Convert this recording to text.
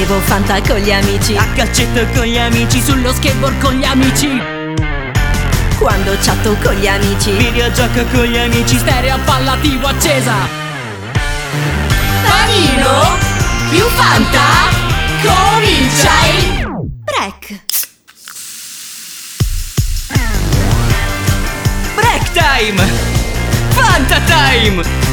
bevo Fanta con gli amici, a calcetto con gli amici, sullo skateboard con gli amici, quando chatto con gli amici, videogioco con gli amici, stereo a palla TV accesa. Panino più Fanta comincia il break. Break time! Fanta time!